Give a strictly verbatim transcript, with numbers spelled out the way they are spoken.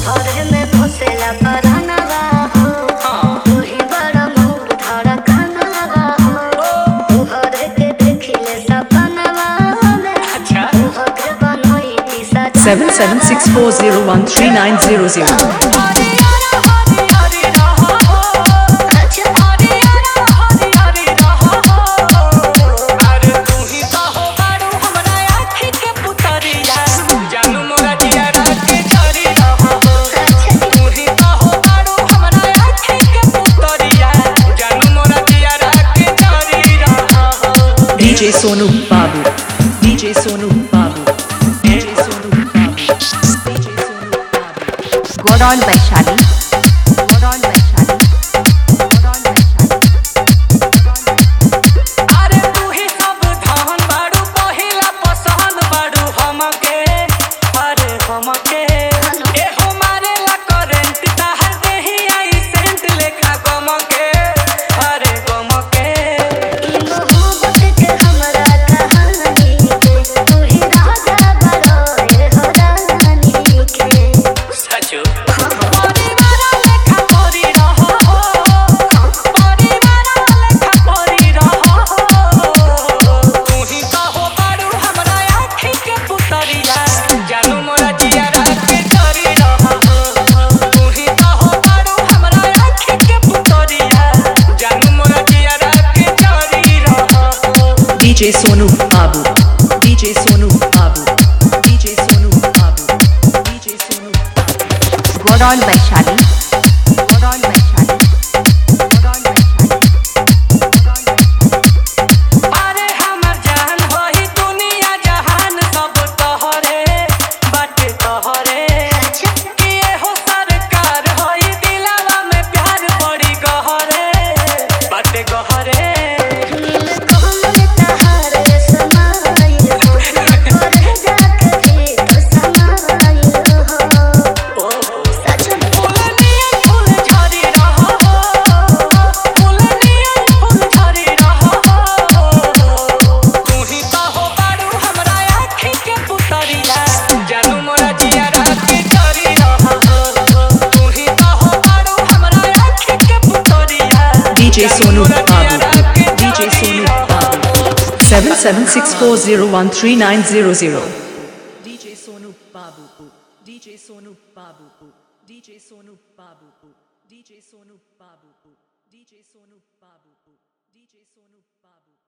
तोहरे में घोसेला परानवा हो तू ही बड़ा मूड धड़कनवा हो तोहरे के देखिले सपनवा में अच्छा तोहरे बनोई थी सच seven seven six four zero one three nine zero zero D J Sonu Babu, D J Sonu Babu, D J Sonu Babu, D J Sonu Babu. Goron Vaishali, Goron Vaishali, Goron Vaishali. अरे तू ही सब धन बाड़ू पहिला पसंद बाड़ू हमके अरे हमके ए हमारे ला करंट ताहर देही आई सेंट लेखा गमके अरे गमके ई मोहब्बत के हमरा कहानी के तू ही राजा बड़ो ए हो रानी के सचो परिवार लेखा परी रहो परिवार लेखा परी रहो तू ही कहो बाड़ू हमरा आँखी के पुतरिया जानू मोरा जियारा के डरी रहो तू ही कहो बाड़ू हमरा आँखी के पुतरिया जानू मोरा जियारा के डरी रहो D J Sonu Babu, D J Sonu Babu, D J Sonu Babu, D J Sonu Babu. Goron Vaishali, Goron Vaishali, Goron Vaishali, Goron Vaishali. अरे हमर जान होई दुनिया जहान सब तोहरे बाटे तोहरे कि हो सरकार होई दिलवा में प्यार बड़ी गहरे बाटे गहरे नील कमल तहारे समाइल हो तोरे जाके भी तो समाइल हो सच फुलनिया फूल झरी रहो फुलनिया फूल झरी रहो तू ही कहो बाड़ू हमरा आँखी के पुतरिया जानू मोरा जियारा के डरी रहो तू ही कहो बाड़ू हमरा आँखी के पुतरिया D J Sonu Babu, D J Sonu Babu. seven seven six four zero one three nine zero zero. D J Sonu Babu, D J Sonu Babu, D J Sonu Babu, D J Sonu Babu, D J Sonu Babu, D J Sonu Babu.